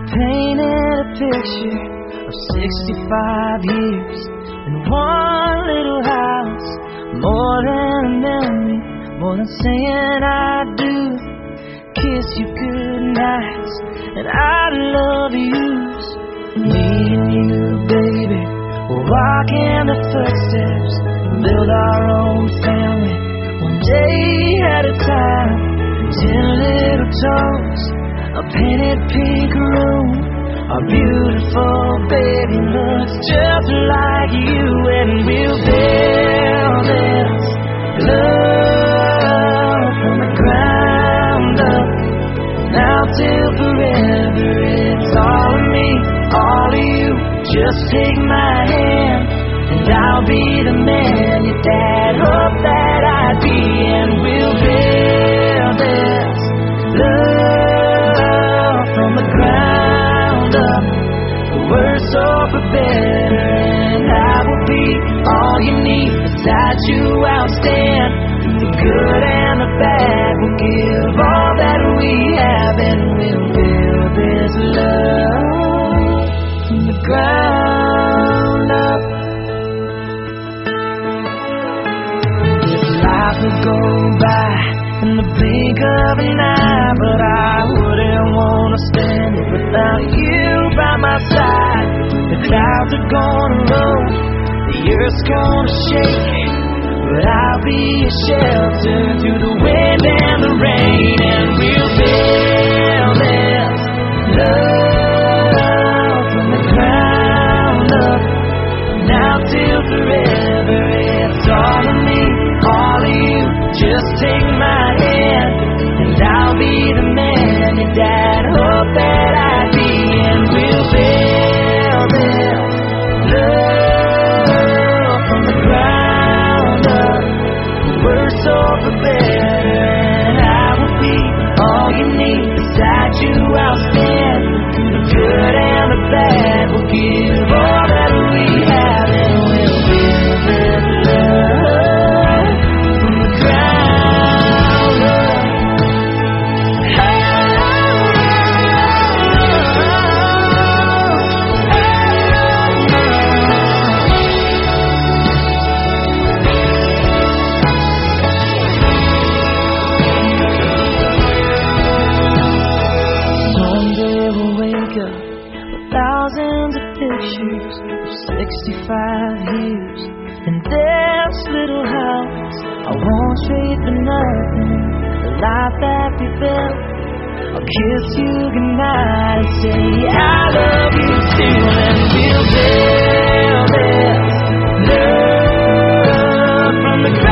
painted a picture of 65 years in one little house. More than a memory, more than saying I do. Kiss you goodnights and I love yous. Me and you, baby, we'll walk in the footsteps, build our own family, one day at a time. 10 little toes, a painted pink room. Our beautiful baby looks just like you, and we'll build this love from the ground up. Now till forever, it's all of me, all of you. Just take my hand, and I'll be the man your dad hoped that I'd be, and we'll build this love from the ground up. For worse or for better, and I will be all you need. Beside you I'll stand, through the good and the bad. We'll give all that we have, and we'll build this love from the ground up. If life would go by in the blink of an eye, but I wouldn't want to stand it without you by my side. The clouds are gonna roll, the earth's gonna shake, but I'll be a shelter through the wind and the rain, and we'll build this love from the ground up. Now till forever, it's all of me, all of you. Just take my hand, and I'll be the man your dad hoped that I'd be, and we'll build this love from the ground up. For worse or for better, and I will be all you need. Beside you I'll stand, through the good and the bad. We'll give all that we have, and we'll build this love from the ground up. Someday we'll wake up with thousands of pictures of 65 years in this little house. I won't trade for nothing the life that we built. I'll kiss you goodnight and say I love you too, and we'll build this love from the ground.